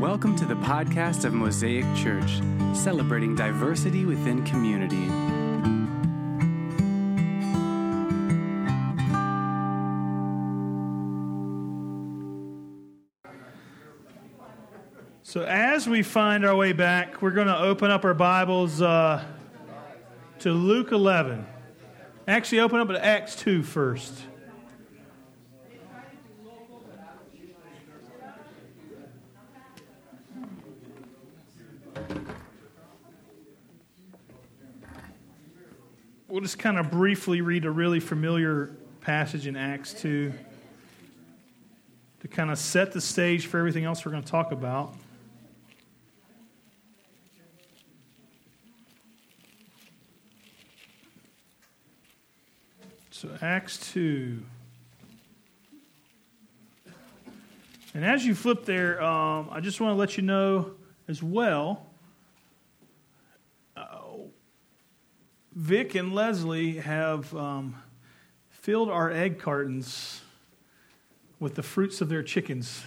Welcome to the podcast of Mosaic Church, celebrating diversity within community. So as we find our way back, we're going to open up our Bibles to Luke 11. Actually, open up to Acts 2 first. We'll just kind of briefly read a really familiar passage in Acts 2 to kind of set the stage for everything else we're going to talk about. So Acts 2. And as you flip there, I just want to let you know as well, Vic and Leslie have filled our egg cartons with the fruits of their chickens.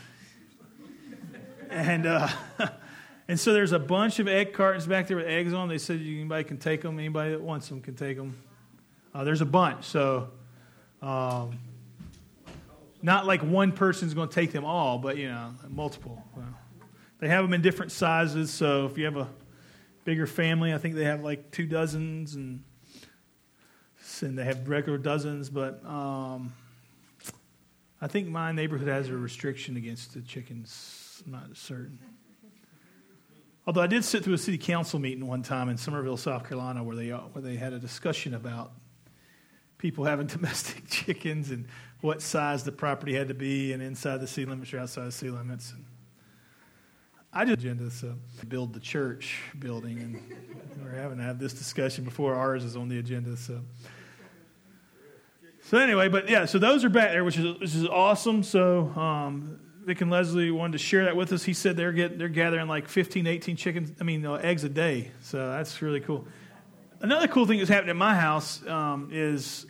And so there's a bunch of egg cartons back there with eggs on them. They said anybody can take them. Anybody that wants them can take them. There's a bunch, so not like one person's going to take them all, but, multiple. Well, they have them in different sizes, so if you have a bigger family, I think they have like 2 dozens, and they have regular dozens, but I think my neighborhood has a restriction against the chickens. I'm not certain. Although I did sit through a city council meeting one time in Summerville, South Carolina, where they had a discussion about people having domestic chickens and what size the property had to be, and inside the city limits or outside the city limits. And I just agenda to build the church building, and we're having to have this discussion before ours is on the agenda. So anyway, but yeah, so those are back there, which is awesome. So Vic and Leslie wanted to share that with us. He said they're gathering like 15, 18 eggs a day. So that's really cool. Another cool thing that's happened at my house is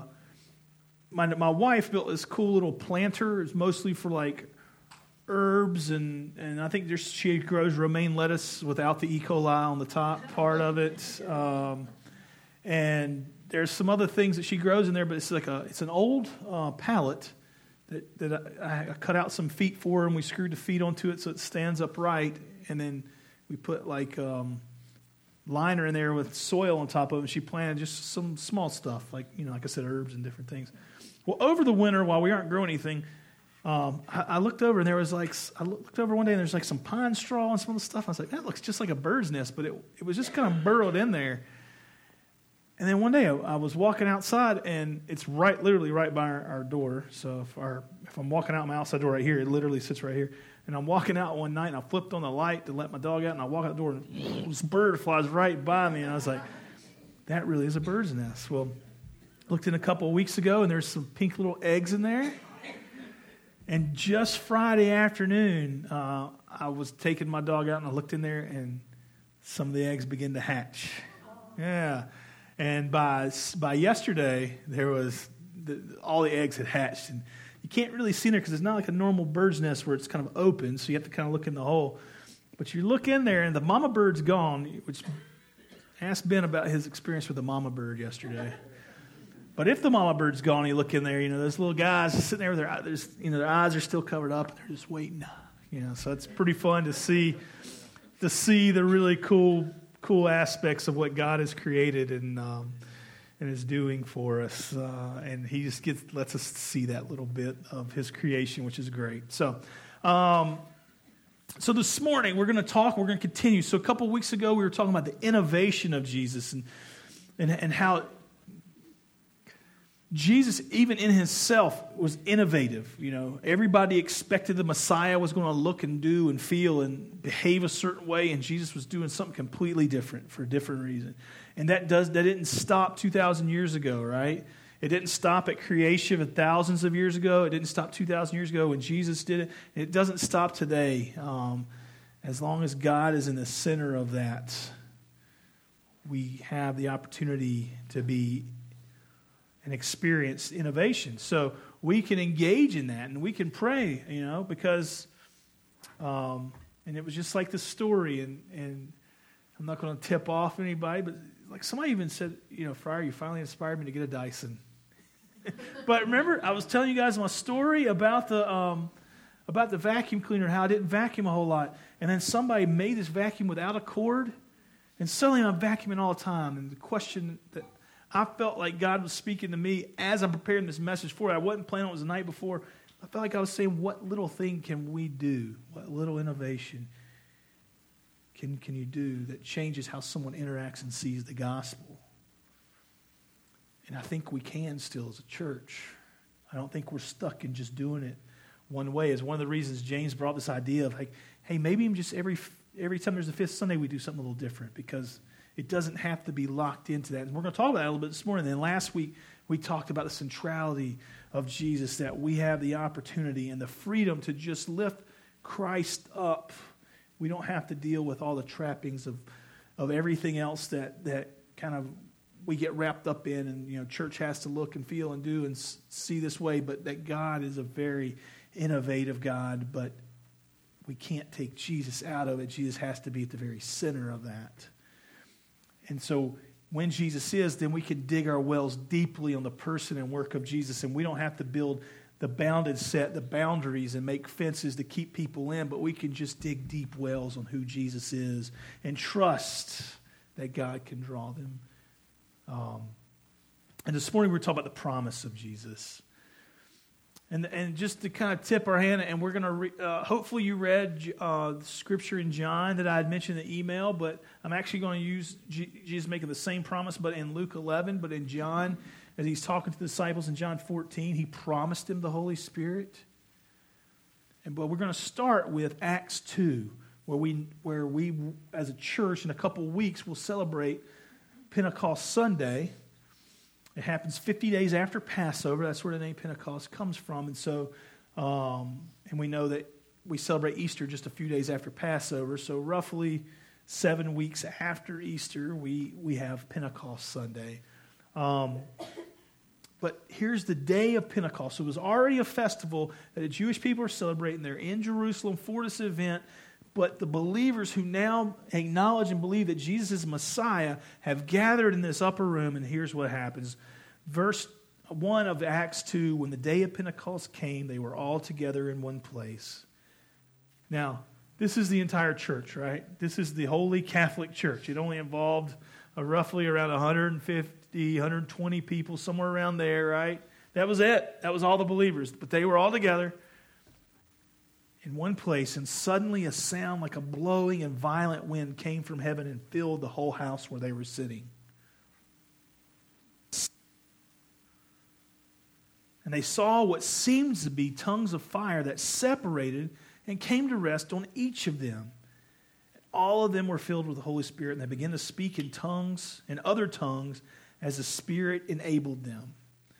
my wife built this cool little planter. It's mostly for like herbs, and I think she grows romaine lettuce without the E. coli on the top part of it. And there's some other things that she grows in there, but it's an old pallet that I cut out some feet for, and we screwed the feet onto it so it stands upright, and then we put like liner in there with soil on top of it, and she planted just some small stuff, like I said, herbs and different things. Well, over the winter, while we aren't growing anything, I looked over, and I looked over one day, and there's like some pine straw and some of the stuff. I was like, that looks just like a bird's nest, but it was just kind of burrowed in there. And then one day I was walking outside, and it's literally right by our door. So if I'm walking out my outside door right here, it literally sits right here. And I'm walking out one night, and I flipped on the light to let my dog out, and I walk out the door, and this bird flies right by me, and I was like, that really is a bird's nest. Well, looked in a couple of weeks ago, and there's some pink little eggs in there. And just Friday afternoon, I was taking my dog out, and I looked in there, and some of the eggs began to hatch. Yeah. And by yesterday, all the eggs had hatched, and you can't really see in there because it's not like a normal bird's nest where it's kind of open, so you have to kind of look in the hole. But you look in there, and the mama bird's gone, which asked Ben about his experience with the mama bird yesterday. But if the mama bird's gone, you look in there, those little guys are sitting there with their eyes are still covered up, and they're just waiting. So it's pretty fun to see the really cool aspects of what God has created and is doing for us, and He just lets us see that little bit of His creation, which is great. So this morning we're going to continue. So a couple of weeks ago we were talking about the innovation of Jesus and how Jesus, even in Himself, was innovative. Everybody expected the Messiah was going to look and do and feel and behave a certain way, and Jesus was doing something completely different for a different reason. And that didn't stop 2,000 years ago, right? It didn't stop at creation thousands of years ago. It didn't stop 2,000 years ago when Jesus did it. And it doesn't stop today. As long as God is in the center of that, we have the opportunity to be and experience innovation. So we can engage in that, and we can pray, because And it was just like the story, and I'm not going to tip off anybody, but like somebody even said, Friar, you finally inspired me to get a Dyson. But remember, I was telling you guys my story about the vacuum cleaner, how I didn't vacuum a whole lot. And then somebody made this vacuum without a cord, and suddenly I'm vacuuming all the time. And the question that I felt like God was speaking to me as I'm preparing this message for it, I wasn't planning on it, was the night before. I felt like I was saying, what little thing can we do? What little innovation can you do that changes how someone interacts and sees the gospel? And I think we can still as a church. I don't think we're stuck in just doing it one way. It's one of the reasons James brought this idea of, like, hey, maybe just every time there's a fifth Sunday, we do something a little different, because it doesn't have to be locked into that. And we're going to talk about that a little bit this morning. And then last week, we talked about the centrality of Jesus, that we have the opportunity and the freedom to just lift Christ up. We don't have to deal with all the trappings of everything else that kind of we get wrapped up in, and church has to look and feel and do and see this way, but that God is a very innovative God, but we can't take Jesus out of it. Jesus has to be at the very center of that. And so when Jesus is, then we can dig our wells deeply on the person and work of Jesus, and we don't have to build the boundaries and make fences to keep people in, but we can just dig deep wells on who Jesus is and trust that God can draw them. And this morning we're talking about the promise of Jesus. And just to kind of tip our hand, and we're going to, hopefully you read scripture in John that I had mentioned in the email, but I'm actually going to use Jesus making the same promise, but in Luke 11, but in John, as he's talking to the disciples in John 14, he promised them the Holy Spirit. But we're going to start with Acts 2, where we as a church in a couple of weeks will celebrate Pentecost Sunday. It happens 50 days after Passover. That's where the name Pentecost comes from. And so, and we know that we celebrate Easter just a few days after Passover. So roughly 7 weeks after Easter, we have Pentecost Sunday. But here's the day of Pentecost. So it was already a festival that the Jewish people are celebrating. They're in Jerusalem for this event. But the believers who now acknowledge and believe that Jesus is Messiah have gathered in this upper room, and here's what happens. Verse 1 of Acts 2, when the day of Pentecost came, they were all together in one place. Now, this is the entire church, right? This is the Holy Catholic Church. It only involved roughly around 150, 120 people, somewhere around there, right? That was it. That was all the believers. But they were all together in one place, and suddenly a sound like a blowing and violent wind came from heaven and filled the whole house where they were sitting. And they saw what seemed to be tongues of fire that separated and came to rest on each of them. All of them were filled with the Holy Spirit, and they began to speak in tongues and other tongues as the Spirit enabled them.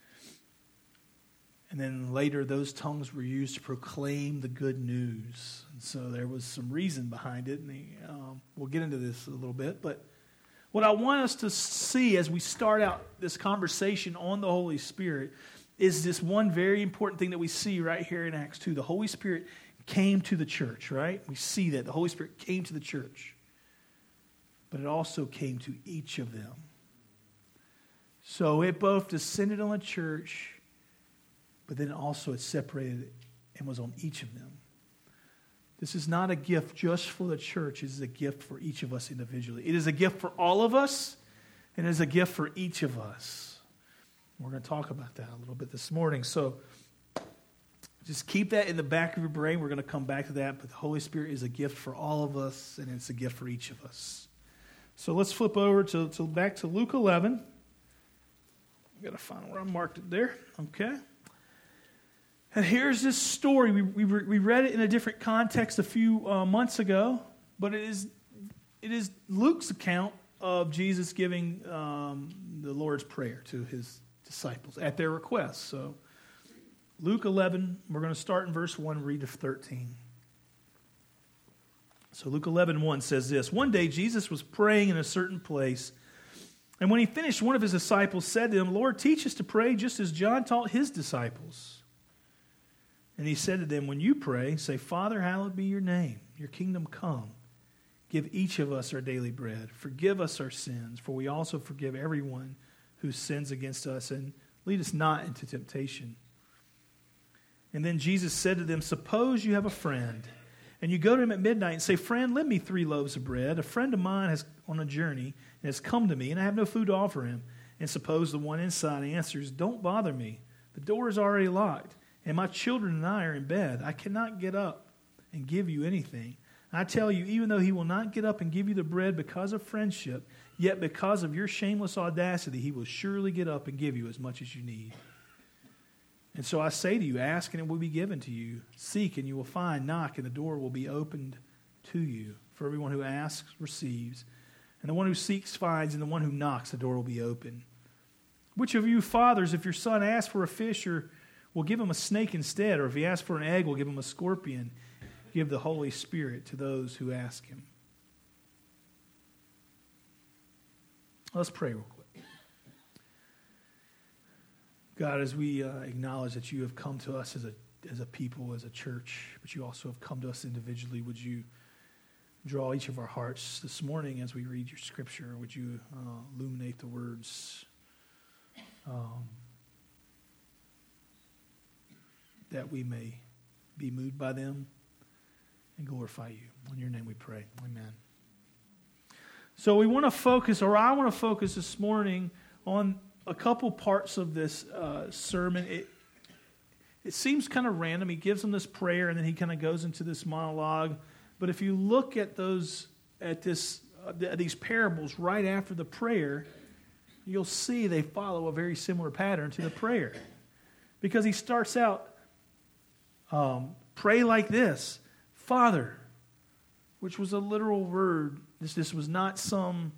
And then later, those tongues were used to proclaim the good news. And so there was some reason behind it, and we'll get into this a little bit. But what I want us to see as we start out this conversation on the Holy Spirit is this one very important thing that we see right here in Acts 2. The Holy Spirit came to the church, right? We see that. The Holy Spirit came to the church. But it also came to each of them. So it both descended on the church, but then also it separated and was on each of them. This is not a gift just for the church. It is a gift for each of us individually. It is a gift for all of us, and it is a gift for each of us. We're going to talk about that a little bit this morning. So just keep that in the back of your brain. We're going to come back to that. But the Holy Spirit is a gift for all of us, and it's a gift for each of us. So let's flip over to back to Luke 11. I've got to find where I marked it there. Okay. And here's this story. We read it in a different context a few months ago, but it is Luke's account of Jesus giving the Lord's Prayer to his disciples at their request. So Luke 11, we're going to start in verse 1, read to 13. So Luke 11:1 says this: One day Jesus was praying in a certain place, and when he finished, one of his disciples said to him, Lord, teach us to pray just as John taught his disciples. And he said to them, when you pray, say, Father, hallowed be your name. Your kingdom come. Give each of us our daily bread. Forgive us our sins, for we also forgive everyone who sins against us. And lead us not into temptation. And then Jesus said to them, suppose you have a friend, and you go to him at midnight and say, friend, lend me 3 loaves of bread. A friend of mine is on a journey and has come to me, and I have no food to offer him. And suppose the one inside answers, don't bother me. The door is already locked, and my children and I are in bed. I cannot get up and give you anything. I tell you, even though he will not get up and give you the bread because of friendship, yet because of your shameless audacity, he will surely get up and give you as much as you need. And so I say to you, ask and it will be given to you. Seek and you will find. Knock and the door will be opened to you. For everyone who asks receives. And the one who seeks finds. And the one who knocks, the door will be open. Which of you fathers, if your son asks for a fish, will give him a snake instead? Or if he asks for an egg, will give him a scorpion? Give the Holy Spirit to those who ask him. Let's pray real quick. God, as we acknowledge that you have come to us as a people, as a church, but you also have come to us individually, would you draw each of our hearts this morning as we read your scripture? Would you illuminate the words that we may be moved by them and glorify you? In your name we pray. Amen. So we want to focus, or I want to focus this morning on a couple parts of this sermon. It seems kind of random. He gives them this prayer, and then he kind of goes into this monologue. But if you look at these parables right after the prayer, you'll see they follow a very similar pattern to the prayer. Because he starts out, pray like this, Father, which was a literal word. This was not some,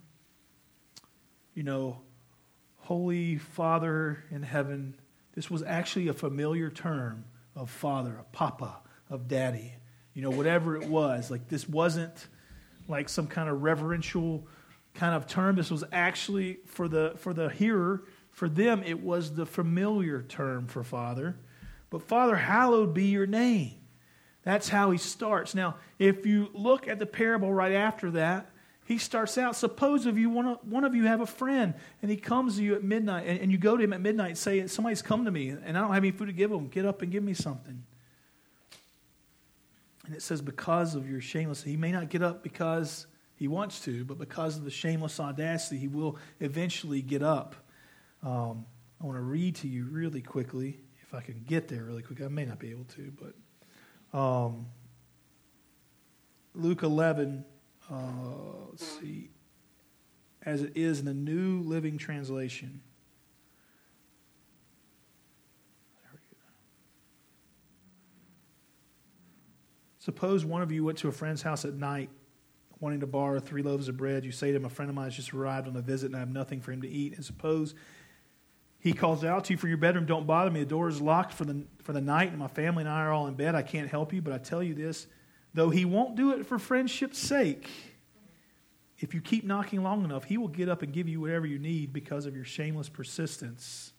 Holy Father in heaven. This was actually a familiar term of father, of papa, of daddy. Whatever it was. Like, this wasn't like some kind of reverential kind of term. This was actually for the hearer. For them, it was the familiar term for Father. But Father, hallowed be your name. That's how he starts. Now, if you look at the parable right after that, he starts out, suppose one of you have a friend, and he comes to you at midnight, and you go to him at midnight and say, somebody's come to me, and I don't have any food to give them. Get up and give me something. And it says, because of your shameless, he may not get up because he wants to, but because of the shameless audacity, he will eventually get up. I want to read to you really quickly, if I can get there really quick. I may not be able to, but Luke 11, let's see, as it is in the New Living Translation. Suppose one of you went to a friend's house at night, wanting to borrow 3 loaves of bread. You say to him, a friend of mine has just arrived on a visit and I have nothing for him to eat. And suppose he calls out to you from your bedroom, don't bother me. The door is locked for the night and my family and I are all in bed. I can't help you, but I tell you this, though he won't do it for friendship's sake, if you keep knocking long enough, he will get up and give you whatever you need because of your shameless persistence.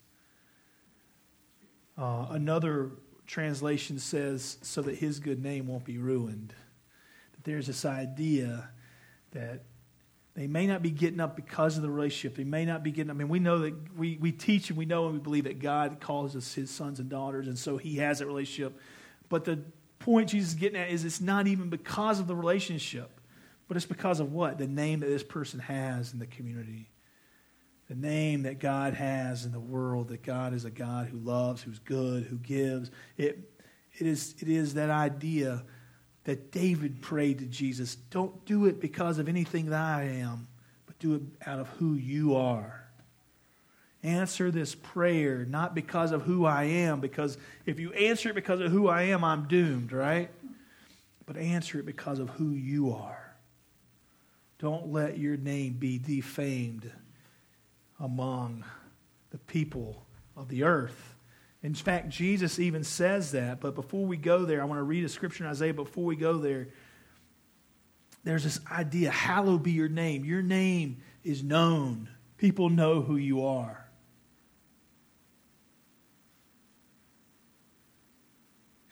Another translation says, so that his good name won't be ruined. That there's this idea that they may not be getting up because of the relationship. They may not be getting up. I mean, we know that we teach and we know and we believe that God calls us his sons and daughters, and so he has that relationship. But the point Jesus is getting at is it's not even because of the relationship, but it's because of what? The name that this person has in the community. The name that God has in the world, that God is a God who loves, who's good, who gives. It is that idea that David prayed to Jesus. Don't do it because of anything that I am, but do it out of who you are. Answer this prayer not because of who I am, because if you answer it because of who I am, I'm doomed, right? But answer it because of who you are. Don't let your name be defamed among the people of the earth. In fact, Jesus even says that. But before we go there, I want to read a scripture in Isaiah. Before we go there, there's this idea, hallowed be your name. Your name is known. People know who you are.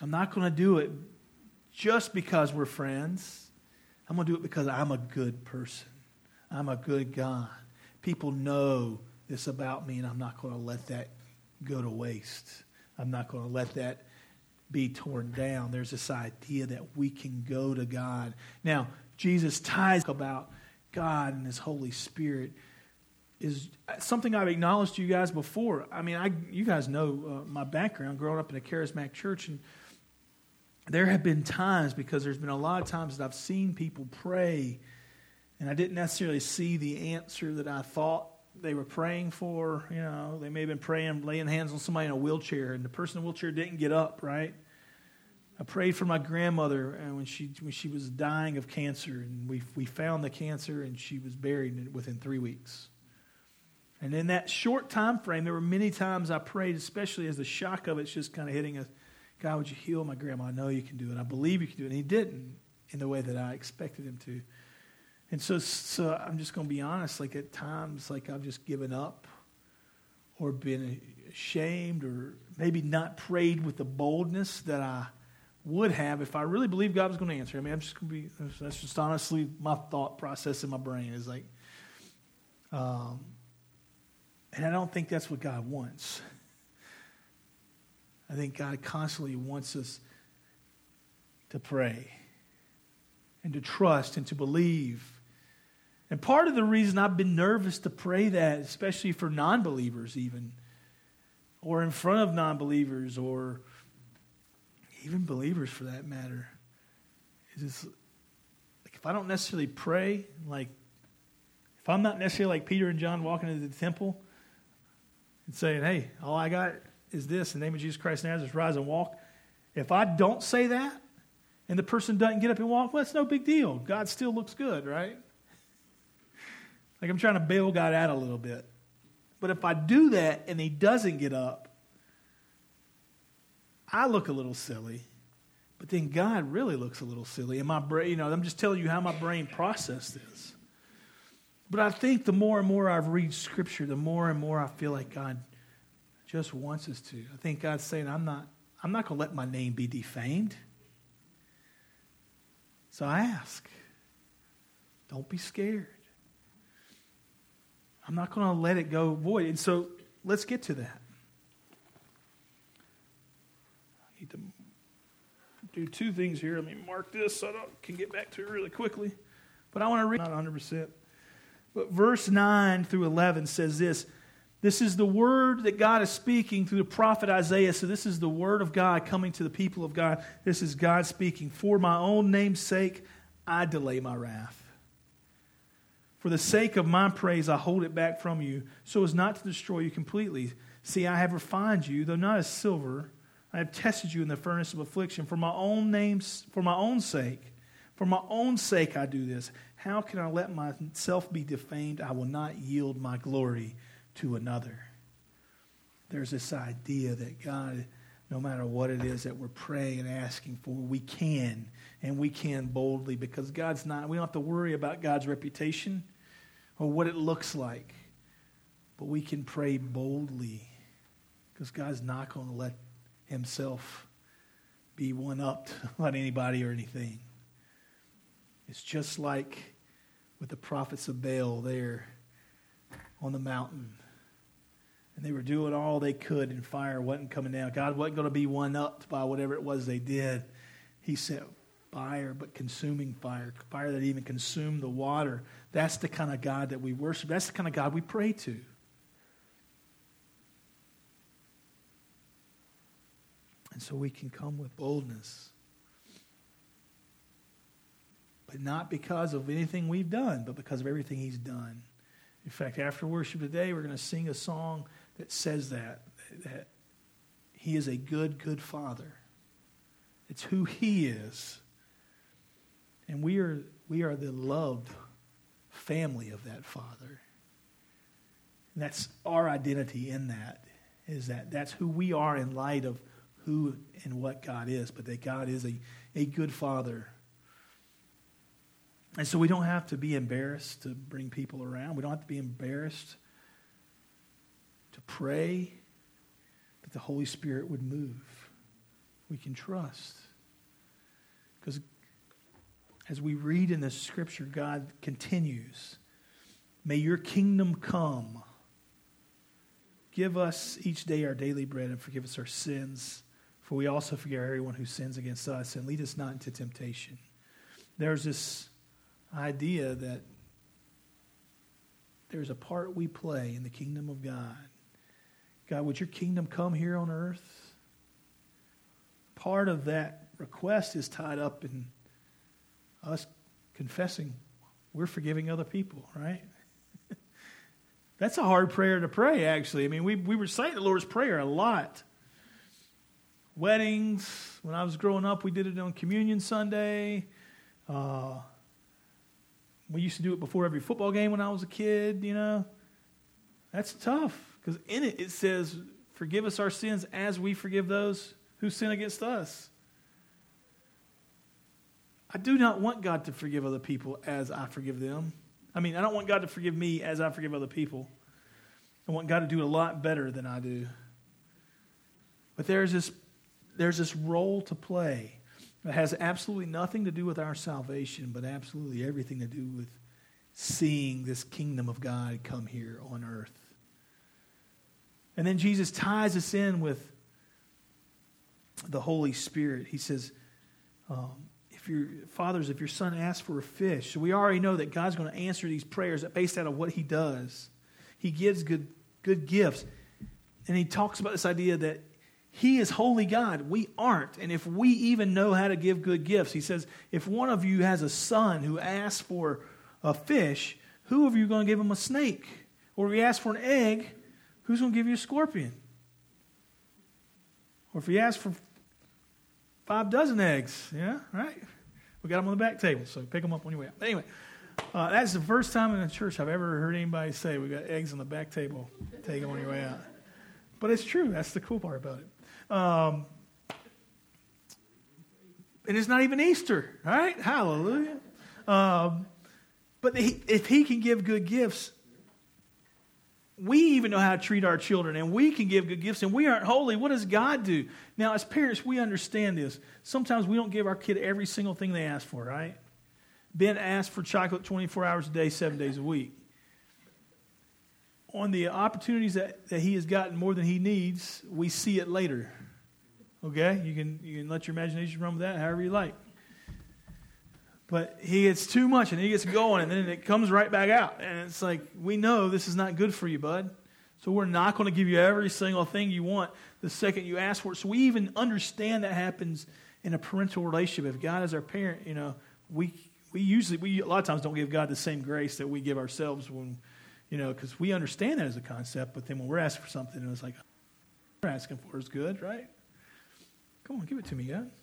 I'm not going to do it just because we're friends. I'm going to do it because I'm a good person. I'm a good God. People know this about me, and I'm not going to let that go to waste. I'm not going to let that be torn down. There's this idea that we can go to God. Now, Jesus ties about God and His Holy Spirit is something I've acknowledged to you guys before. I mean, you guys know my background, growing up in a charismatic church, and there have been times, because there's been a lot of times that I've seen people pray, and I didn't necessarily see the answer that I thought they were praying for. You know, they may have been praying, laying hands on somebody in a wheelchair, and the person in the wheelchair didn't get up, right? I prayed for my grandmother when she was dying of cancer, and we found the cancer, and she was buried within 3 weeks. And in that short time frame, there were many times I prayed, especially as the shock of it's just kind of hitting us. God, would you heal my grandma? I know you can do it. I believe you can do it. And He didn't in the way that I expected Him to. And so I'm just going to be honest. Like at times, like I've just given up or been ashamed or maybe not prayed with the boldness that I would have if I really believed God was going to answer. I mean, that's just honestly my thought process in my brain is like, and I don't think that's what God wants. I think God constantly wants us to pray and to trust and to believe. And part of the reason I've been nervous to pray that, especially for non-believers even, or in front of non-believers, or even believers for that matter, is just, like if I don't necessarily pray, like if I'm not necessarily like Peter and John walking into the temple and saying, hey, all I got is this, in the name of Jesus Christ of Nazareth, rise and walk. If I don't say that, and the person doesn't get up and walk, well, it's no big deal. God still looks good, right? Like I'm trying to bail God out a little bit. But if I do that and He doesn't get up, I look a little silly. But then God really looks a little silly. And my brain, I'm just telling you how my brain processed this. But I think the more and more I've read Scripture, the more and more I feel like God just wants us to. I think God's saying, I'm not going to let my name be defamed. So I ask, don't be scared. I'm not going to let it go void. And so let's get to that. I need to do two things here. Let me mark this so I can get back to it really quickly. But I want to read, not 100%. But verse 9 through 11 says this. This is the word that God is speaking through the prophet Isaiah. So this is the word of God coming to the people of God. This is God speaking. For my own name's sake, I delay my wrath. For the sake of my praise, I hold it back from you, so as not to destroy you completely. See, I have refined you, though not as silver. I have tested you in the furnace of affliction. For my own sake, I do this. How can I let myself be defamed? I will not yield my glory to another. There's this idea that God, no matter what it is that we're praying and asking for, we can, and we can boldly, because we don't have to worry about God's reputation or what it looks like, but we can pray boldly because God's not going to let Himself be one-upped by anybody or anything. It's just like with the prophets of Baal there on the mountain. And they were doing all they could, and fire wasn't coming down. God wasn't going to be one-upped by whatever it was they did. He sent fire, but consuming fire. Fire that even consumed the water. That's the kind of God that we worship. That's the kind of God we pray to. And so we can come with boldness. But not because of anything we've done, but because of everything He's done. In fact, after worship today, we're going to sing a song that says that He is a good, good Father. It's who He is. And we are the loved family of that Father. And that's our identity in that, is that's who we are in light of who and what God is, but that God is a good Father. And so we don't have to be embarrassed to bring people around. We don't have to be embarrassed to pray that the Holy Spirit would move. we can trust. Because as we read in the scripture, God continues, may your kingdom come. Give us each day our daily bread and forgive us our sins, for we also forgive everyone who sins against us, and lead us not into temptation. There's this idea that there's a part we play in the kingdom of God. God, would your kingdom come here on earth? Part of that request is tied up in us confessing we're forgiving other people, right? That's a hard prayer to pray, actually. I mean, we recite the Lord's Prayer a lot. Weddings, when I was growing up, we did it on Communion Sunday. We used to do it before every football game when I was a kid, you know. That's tough, because in it, it says, forgive us our sins as we forgive those who sin against us. I do not want God to forgive other people as I forgive them. I mean, I don't want God to forgive me as I forgive other people. I want God to do it a lot better than I do. But there's this role to play that has absolutely nothing to do with our salvation, but absolutely everything to do with seeing this kingdom of God come here on earth. And then Jesus ties us in with the Holy Spirit. He says, if your son asks for a fish, so we already know that God's going to answer these prayers based out of what he does. He gives good gifts. And he talks about this idea that he is holy God. We aren't. And if we even know how to give good gifts, he says, if one of you has a son who asks for a fish, who of you are going to give him a snake? Or if he asks for an egg, who's going to give you a scorpion? Or if he asks for 5 dozen eggs, yeah, right? We got them on the back table, so pick them up on your way out. But anyway, that's the first time in the church I've ever heard anybody say we got eggs on the back table. Take them on your way out. But it's true. That's the cool part about it. And it's not even Easter, right? Hallelujah. But if he can give good gifts, we even know how to treat our children, and we can give good gifts, and we aren't holy. What does God do? Now, as parents, we understand this. Sometimes we don't give our kid every single thing they ask for, right? Ben asked for chocolate 24 hours a day, 7 days a week. On the opportunities that he has gotten more than he needs, we see it later. Okay? You can let your imagination run with that however you like. But he gets too much, and he gets going, and then it comes right back out. And it's like, we know this is not good for you, bud. So we're not going to give you every single thing you want the second you ask for it. So we even understand that happens in a parental relationship. If God is our parent, you know, we a lot of times don't give God the same grace that we give ourselves when, you know, because we understand that as a concept. But then when we're asking for something, it's like, we're asking for is good, right? Come on, give it to me, God.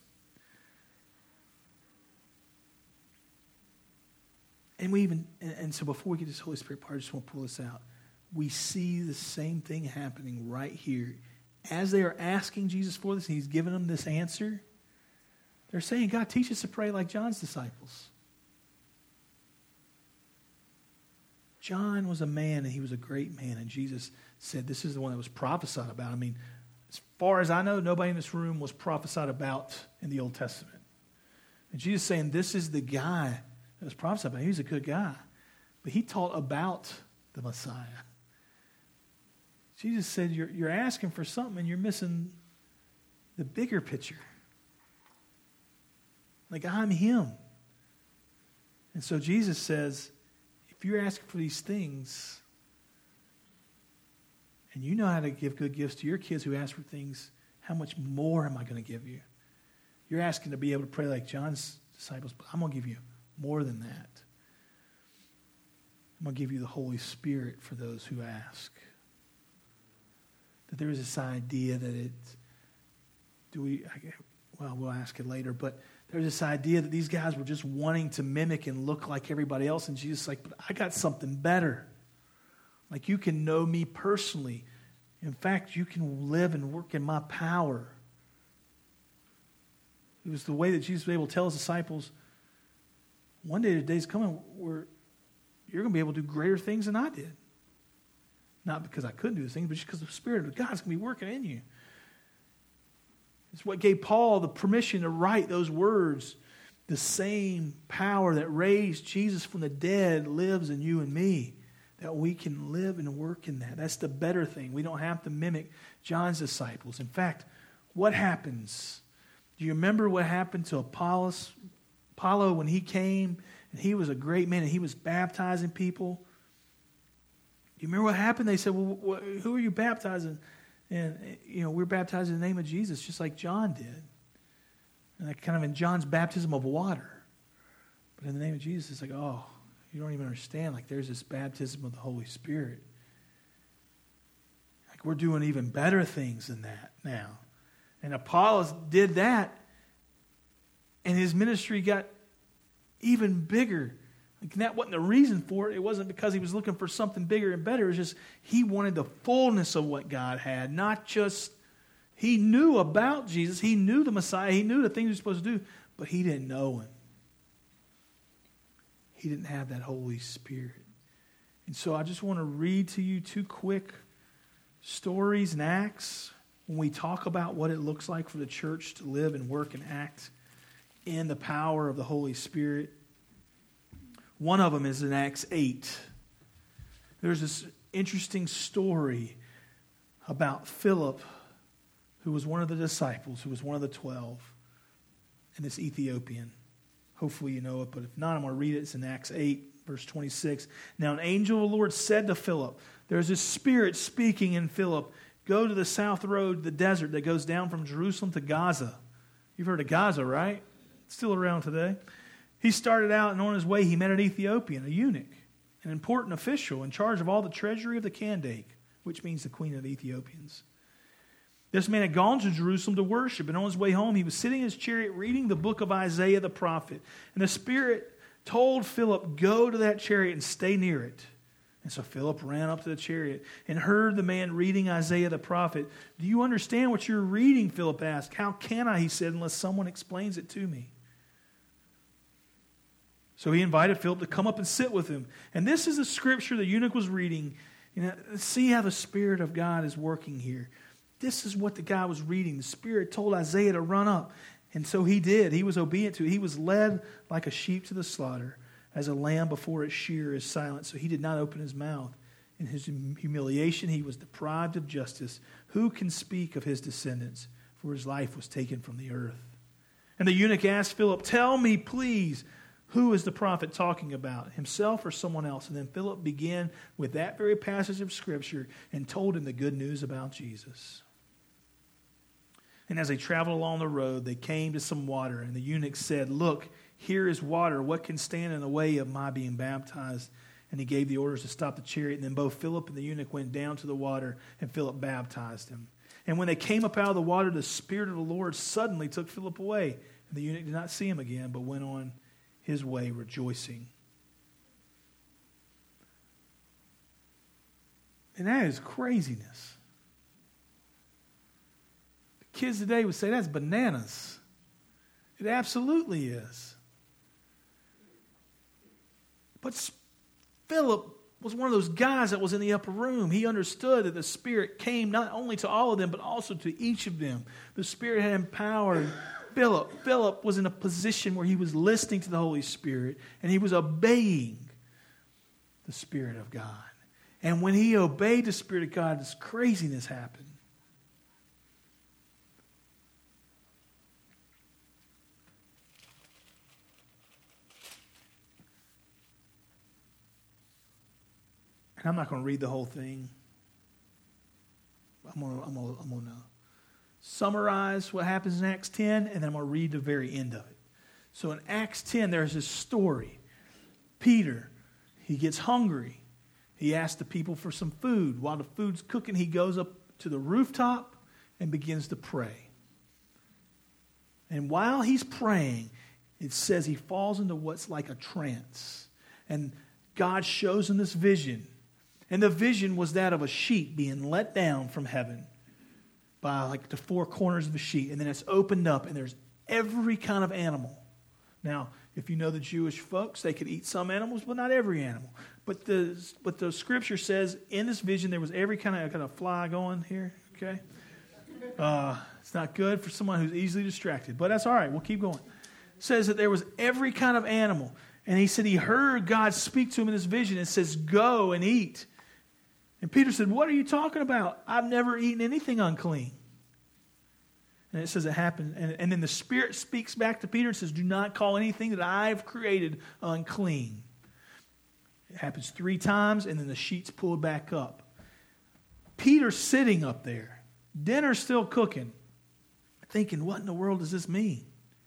And so before we get to this Holy Spirit part, I just want to pull this out. We see the same thing happening right here. As they are asking Jesus for this, and he's giving them this answer, they're saying, God, teach us to pray like John's disciples. John was a man, and he was a great man, and Jesus said, this is the one that was prophesied about. I mean, as far as I know, nobody in this room was prophesied about in the Old Testament. And Jesus is saying, this is the guy that was prophesied about. He was a good guy. But he taught about the Messiah. Jesus said, you're asking for something and you're missing the bigger picture. Like, I'm him. And so Jesus says, if you're asking for these things, and you know how to give good gifts to your kids who ask for things, how much more am I going to give you? You're asking to be able to pray like John's disciples, but I'm going to give you more than that. I'm going to give you the Holy Spirit for those who ask. That there is this idea that we'll ask it later, but there's this idea that these guys were just wanting to mimic and look like everybody else, and Jesus is like, but I got something better. Like, you can know me personally. In fact, you can live and work in my power. It was the way that Jesus was able to tell his disciples, one day the day's coming where you're going to be able to do greater things than I did. Not because I couldn't do these things, but just because the Spirit of God is going to be working in you. It's what gave Paul the permission to write those words. The same power that raised Jesus from the dead lives in you and me, that we can live and work in that. That's the better thing. We don't have to mimic John's disciples. In fact, what happens? Do you remember what happened to Apollo when he came and he was a great man and he was baptizing people? Do you remember what happened? They said, well, who are you baptizing? And, we're baptizing in the name of Jesus, just like John did. And kind of in John's baptism of water. But in the name of Jesus, it's like, oh, you don't even understand. Like, there's this baptism of the Holy Spirit. Like, we're doing even better things than that now. And Apollos did that, and his ministry got even bigger. Like, that wasn't the reason for it. It wasn't because he was looking for something bigger and better. It was just he wanted the fullness of what God had, not just... He knew about Jesus. He knew the Messiah. He knew the things he was supposed to do, but he didn't know him. He didn't have that Holy Spirit. And so I just want to read to you 2 quick stories and acts when we talk about what it looks like for the church to live and work and act in the power of the Holy Spirit. One of them is in Acts 8. There's this interesting story about Philip, who was one of the disciples, who was one of the 12, and this Ethiopian. Hopefully you know it, but if not, I'm going to read it. It's in Acts 8, verse 26. Now an angel of the Lord said to Philip, there's this spirit speaking in Philip, go to the south road, the desert that goes down from Jerusalem to Gaza. You've heard of Gaza, right? It's still around today. He started out, and on his way he met an Ethiopian, a eunuch, an important official in charge of all the treasury of the Kandake, which means the queen of the Ethiopians. This man had gone to Jerusalem to worship, and on his way home, he was sitting in his chariot reading the book of Isaiah the prophet. And the Spirit told Philip, go to that chariot and stay near it. And so Philip ran up to the chariot and heard the man reading Isaiah the prophet. Do you understand what you're reading? Philip asked. How can I, he said, unless someone explains it to me? So he invited Philip to come up and sit with him. And this is the scripture the eunuch was reading. See how the Spirit of God is working here. This is what the guy was reading. The Spirit told Isaiah to run up. And so he did. He was obedient to it. He was led like a sheep to the slaughter, as a lamb before its shearer is silent. So he did not open his mouth. In his humiliation, he was deprived of justice. Who can speak of his descendants? For his life was taken from the earth. And the eunuch asked Philip, tell me, please, who is the prophet talking about, himself or someone else? And then Philip began with that very passage of Scripture and told him the good news about Jesus. And as they traveled along the road, they came to some water. And the eunuch said, look, here is water. What can stand in the way of my being baptized? And he gave the orders to stop the chariot. And then both Philip and the eunuch went down to the water, and Philip baptized him. And when they came up out of the water, the Spirit of the Lord suddenly took Philip away. And the eunuch did not see him again, but went on his way rejoicing. And that is craziness. Kids today would say that's bananas. It absolutely is. But Philip was one of those guys that was in the upper room. He understood that the Spirit came not only to all of them, but also to each of them. The Spirit had empowered Philip. Philip was in a position where he was listening to the Holy Spirit, and he was obeying the Spirit of God. And when he obeyed the Spirit of God, this craziness happened. And I'm not going to read the whole thing. I'm going to summarize what happens in Acts 10, and then I'm going to read the very end of it. So in Acts 10, there's this story. Peter, he gets hungry. He asks the people for some food. While the food's cooking, he goes up to the rooftop and begins to pray. And while he's praying, it says he falls into what's like a trance. And God shows him this vision. And the vision was that of a sheet being let down from heaven by like the 4 corners of a sheet. And then it's opened up, and there's every kind of animal. Now, if you know the Jewish folks, they could eat some animals, but not every animal. But the Scripture says in this vision there was every kind of fly going here. Okay, It's not good for someone who's easily distracted, but that's all right. We'll keep going. It says that there was every kind of animal. And he said he heard God speak to him in this vision. It says, go and eat. And Peter said, what are you talking about? I've never eaten anything unclean. And it says it happened. And then the Spirit speaks back to Peter and says, do not call anything that I've created unclean. It happens 3 times, and then the sheet's pulled back up. Peter's sitting up there. Dinner's still cooking. Thinking, what in the world does this mean?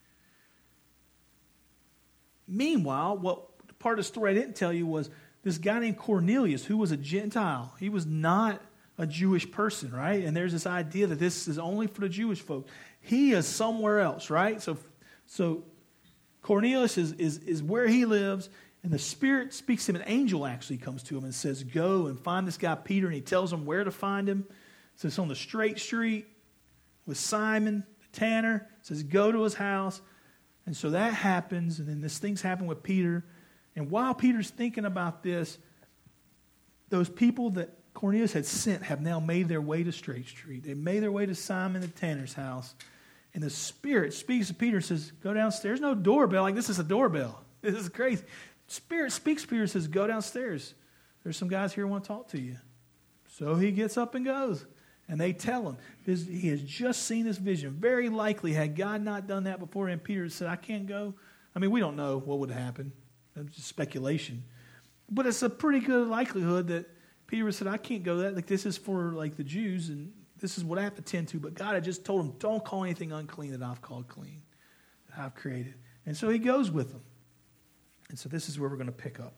Meanwhile, what part of the story I didn't tell you was this guy named Cornelius, who was a Gentile. He was not a Jewish person, right? And there's this idea that this is only for the Jewish folk. He is somewhere else, right? So Cornelius is where he lives, and the Spirit speaks to him. An angel actually comes to him and says, go and find this guy Peter, and he tells him where to find him. So it's on the straight street with Simon, the tanner. It says, go to his house. And so that happens, and then this thing's happened with Peter. And while Peter's thinking about this, those people that Cornelius had sent have now made their way to Straight Street. They made their way to Simon the tanner's house. And the Spirit speaks to Peter and says, go downstairs. No doorbell. Like, this is a doorbell. This is crazy. Spirit speaks to Peter and says, go downstairs. There's some guys here who want to talk to you. So he gets up and goes. And they tell him, he has just seen this vision. Very likely, had God not done that before him, Peter said, I can't go. I mean, we don't know what would happen. It's just speculation. But it's a pretty good likelihood that Peter said, I can't go that. Like, this is for, like, the Jews, and this is what I have to tend to. But God had just told him, don't call anything unclean that I've called clean, that I've created. And so he goes with them. And so this is where we're going to pick up.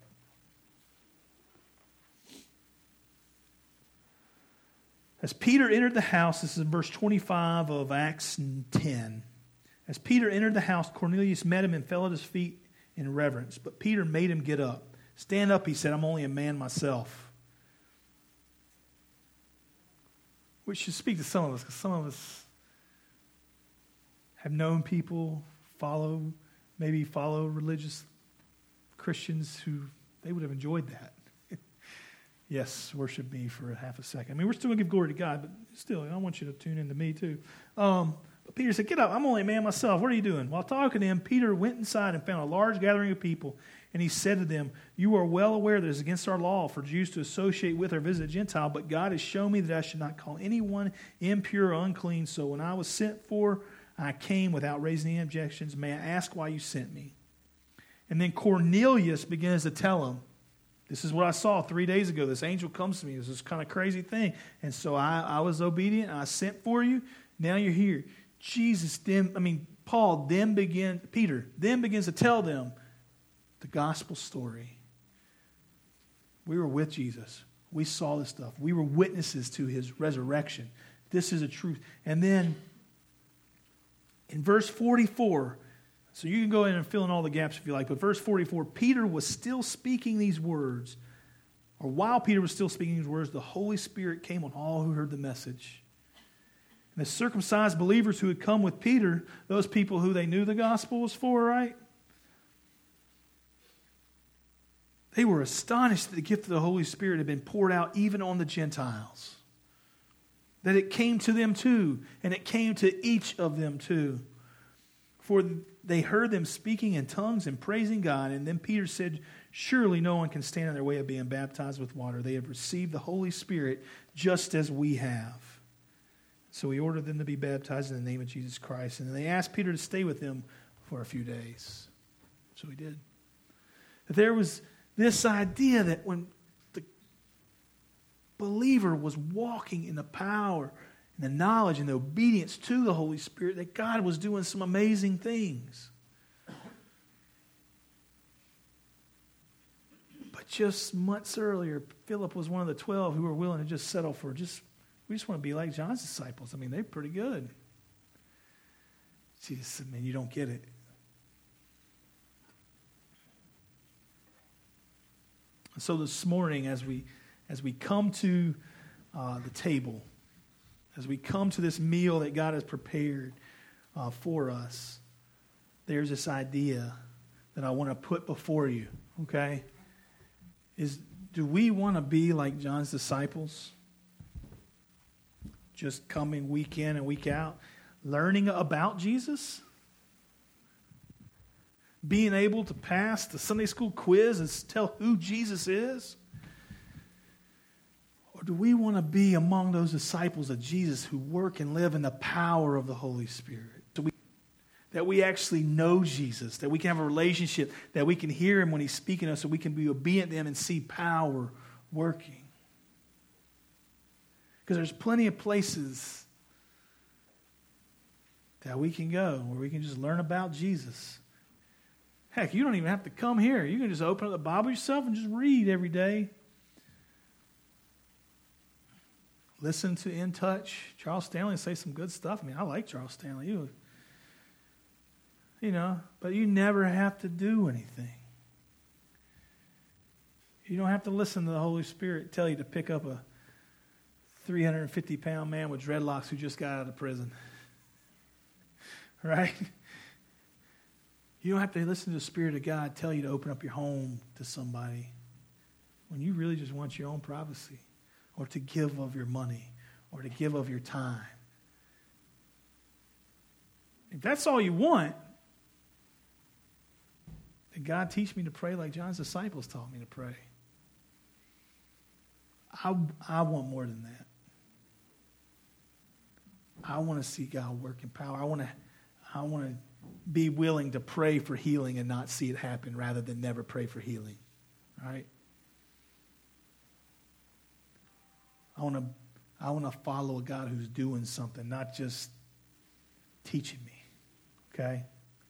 As Peter entered the house, this is in verse 25 of Acts 10. As Peter entered the house, Cornelius met him and fell at his feet in reverence. But Peter made him get up. Stand up, he said, I'm only a man myself. Which should speak to some of us, because some of us have known people, maybe follow religious Christians who they would have enjoyed that. Yes, worship me for half a second. I mean, we're still going to give glory to God, but still, I want you to tune into me too. But Peter said, get up, I'm only a man myself. What are you doing? While talking to him, Peter went inside and found a large gathering of people, and he said to them, you are well aware that it is against our law for Jews to associate with or visit a Gentile, but God has shown me that I should not call anyone impure or unclean. So when I was sent for, I came without raising any objections. May I ask why you sent me? And then Cornelius begins to tell him, this is what I saw 3 days ago. This angel comes to me. It was this kind of crazy thing. And so I was obedient. I sent for you. Now you're here. Peter then begins to tell them the gospel story. We were with Jesus. We saw this stuff. We were witnesses to his resurrection. This is a truth. And then in verse 44, so you can go in and fill in all the gaps if you like, but verse 44, Peter was still speaking these words, or while Peter was still speaking these words, the Holy Spirit came on all who heard the message. And the circumcised believers who had come with Peter, those people who they knew the gospel was for, right? They were astonished that the gift of the Holy Spirit had been poured out even on the Gentiles. That it came to them too, and it came to each of them too. For they heard them speaking in tongues and praising God. And then Peter said, surely no one can stand in their way of being baptized with water. They have received the Holy Spirit just as we have. So he ordered them to be baptized in the name of Jesus Christ. And then they asked Peter to stay with them for a few days. So he did. That there was this idea that when the believer was walking in the power and the knowledge and the obedience to the Holy Spirit, that God was doing some amazing things. But just months earlier, Philip was one of the 12 who were willing to just settle for we just want to be like John's disciples. I mean, they're pretty good. Jesus said, man, you don't get it. So this morning, as we come to the table, as we come to this meal that God has prepared for us, there's this idea that I want to put before you, okay? Do we want to be like John's disciples? Just coming week in and week out? learning about Jesus? Being able to pass the Sunday school quiz and tell who Jesus is? Or do we want to be among those disciples of Jesus who work and live in the power of the Holy Spirit? That we actually know Jesus, that we can have a relationship, that we can hear him when he's speaking to us, so we can be obedient to him and see power working. Because there's plenty of places that we can go where we can just learn about Jesus. Heck, you don't even have to come here. You can just open up the Bible yourself and just read every day. Listen to In Touch. Charles Stanley say some good stuff. I mean, I like Charles Stanley. But you never have to do anything. You don't have to listen to the Holy Spirit tell you to pick up a 350-pound man with dreadlocks who just got out of prison. Right? You don't have to listen to the Spirit of God tell you to open up your home to somebody when you really just want your own privacy, or to give of your money, or to give of your time. If that's all you want, then God teach me to pray like John's disciples taught me to pray. I want more than that. I want to see God work in power. I want to be willing to pray for healing and not see it happen, rather than never pray for healing. All right? I want to follow a God who's doing something, not just teaching me. Okay?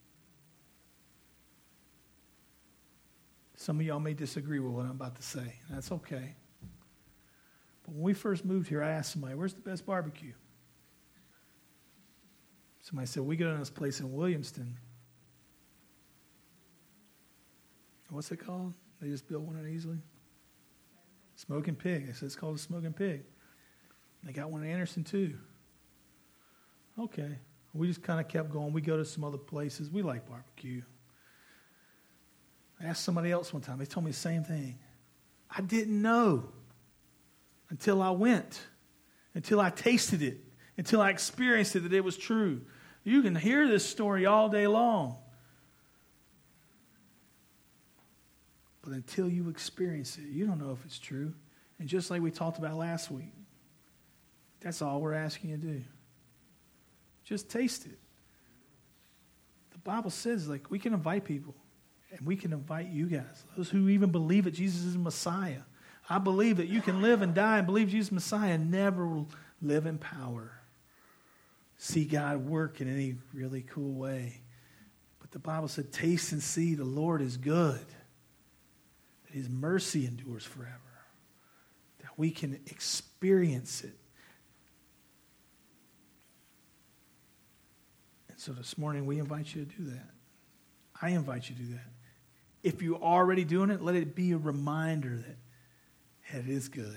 Some of y'all may disagree with what I'm about to say, and that's okay. But when we first moved here, I asked somebody, where's the best barbecue? Somebody said, we go to this place in Williamston. What's it called? They just built one in Easley? Smoking Pig. I said, it's called a Smoking Pig. They got one in Anderson too. Okay. We just kind of kept going. We go to some other places. We like barbecue. I asked somebody else one time. They told me the same thing. I didn't know until I went, until I tasted it, until I experienced it, that it was true. You can hear this story all day long. But until you experience it, you don't know if it's true. And just like we talked about last week, that's all we're asking you to do. Just taste it. The Bible says, like, we can invite people. And we can invite you guys, those who even believe that Jesus is Messiah. I believe that you can live and die and believe Jesus is Messiah and never live in power. See God work in any really cool way. But the Bible said, taste and see the Lord is good. That his mercy endures forever. That we can experience it. And so this morning we invite you to do that. I invite you to do that. If you're already doing it, let it be a reminder that it is good.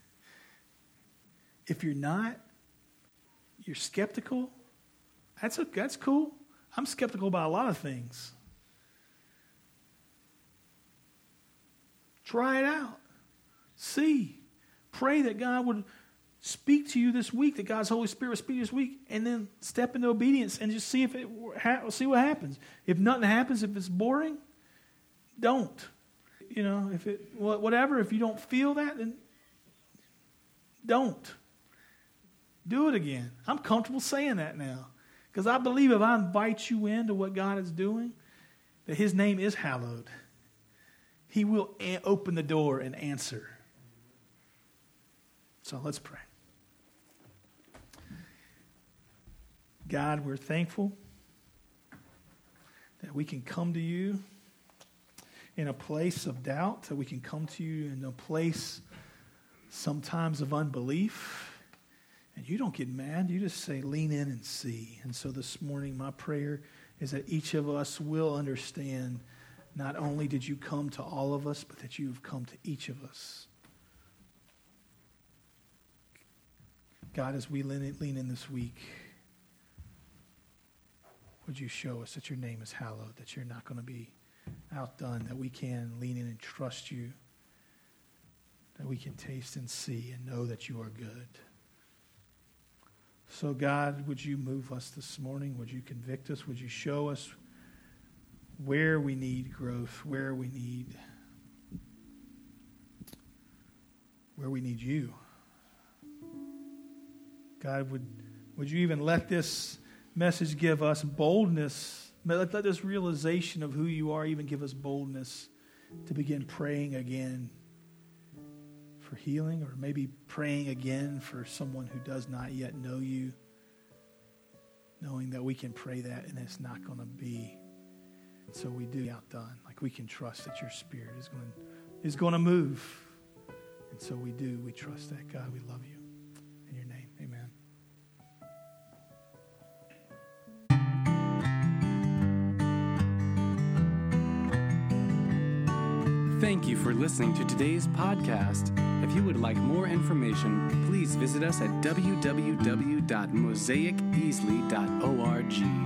If you're not, you're skeptical, that's cool. I'm skeptical about a lot of things. Try it out. See. Pray that God would speak to you this week, that God's Holy Spirit would speak to you this week, and then step into obedience and just see see what happens. If nothing happens, if it's boring, don't. Whatever. If you don't feel that, then don't. Do it again. I'm comfortable saying that now. Because I believe if I invite you into what God is doing, that his name is hallowed. He will open the door and answer. So let's pray. God, we're thankful that we can come to you in a place of doubt, that we can come to you in a place sometimes of unbelief. And you don't get mad. You just say, lean in and see. And so this morning, my prayer is that each of us will understand not only did you come to all of us, but that you've come to each of us. God, as we lean in this week, would you show us that your name is hallowed, that you're not going to be outdone, that we can lean in and trust you, that we can taste and see and know that you are good. So God, would you move us this morning? Would you convict us? Would you show us where we need growth, where we need you? God, would you even let this message give us boldness? Let this realization of who you are even give us boldness to begin praying again for healing, or maybe praying again for someone who does not yet know you, knowing that we can pray that and it's not going to be. So we do outdone. Like we can trust that your Spirit is going to move. And so we do. We trust that. God, we love you. In your name, amen. Thank you for listening to today's podcast. If you would like more information, please visit us at www.mosaicbeasley.org.